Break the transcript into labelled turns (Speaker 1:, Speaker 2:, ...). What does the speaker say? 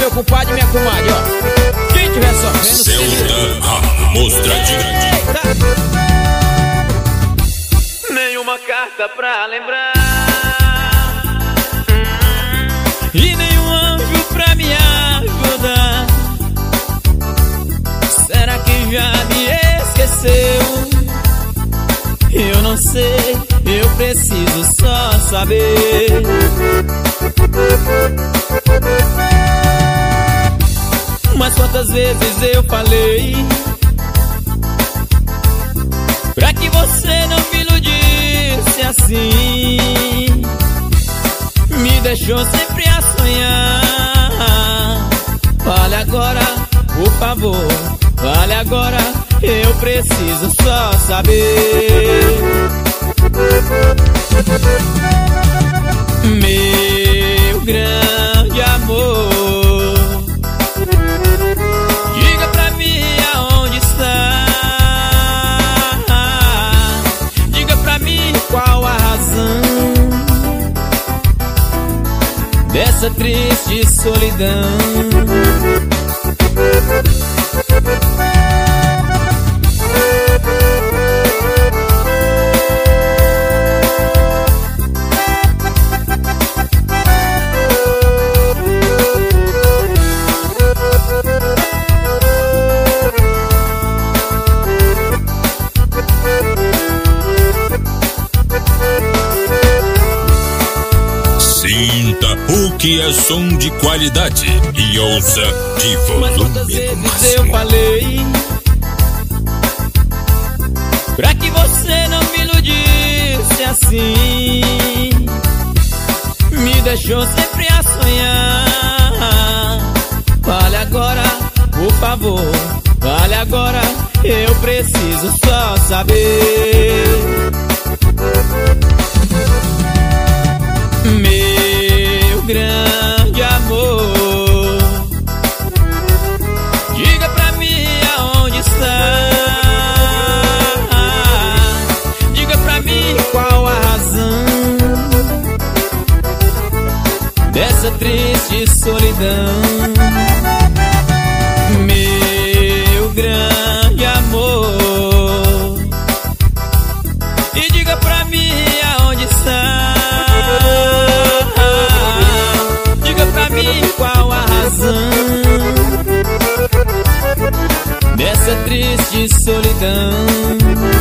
Speaker 1: meu compadre e minha comadre, ó. Quem tiver sofrendo,
Speaker 2: Celta Mostradinha.
Speaker 3: Nenhuma carta pra lembrar
Speaker 1: e nenhum anjo pra me ajudar. Será que já me esqueceu? Eu não sei, eu preciso só saber. Mas quantas vezes eu falei pra que você não me iludisse assim? Me deixou sempre a sonhar. Fale agora, por favor, fale agora, eu preciso só saber. Meu grande amor, diga pra mim aonde está. Diga pra mim qual a razão dessa triste solidão.
Speaker 2: Sinta o que é som de qualidade e ouça de volume máximo.
Speaker 1: Eu falei pra que você não me iludisse assim. Me deixou sempre a sonhar. Fale agora, por favor, fale agora, eu preciso só saber. Meu grande amor, diga pra mim aonde está. Diga pra mim qual a razão dessa triste solidão. Meu grande amor, e diga pra mim aonde está. Diga pra mim qual a razão dessa triste solidão.